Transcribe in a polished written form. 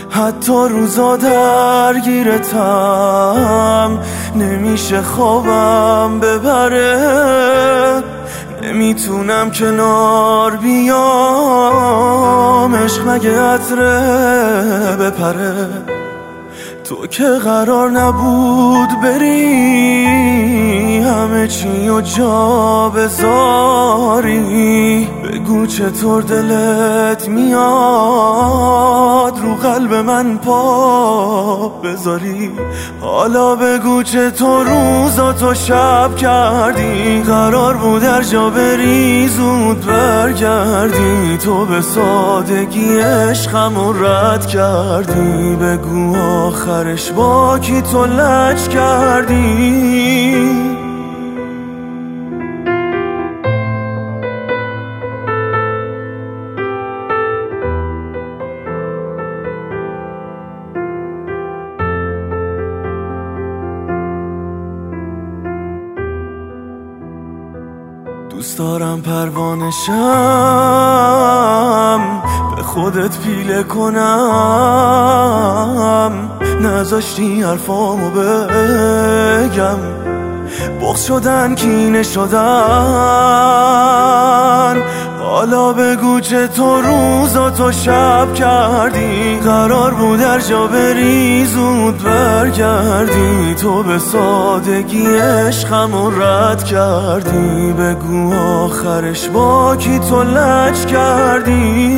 حتی روزا درگیرتم، نمیشه خوابم ببره، نمیتونم کنار بیام، عشق مگه عطره بپره. تو که قرار نبود بری، همه چی و جا بذاری، بگو چطور دلت میاد رو قلب من پا بذاری. حالا بگو چطور روزاتو شب کردی، قرار بود هر جا بری زود برگردی، تو به سادگی عشقمو رد کردی، بگو آخرش با کی تو لج کردی. دوست دارم پروانه شم، به خودت پیله کنم، نذاشتی حرفامو بگم، بغض شدن کینه شدن. حالا بگو چطور روزاتو شب کردی، قرار بود هر جا بری زود برگردی، تو به سادگی عشقمو رد کردی، بگو آخرش با کی تو لج کردی.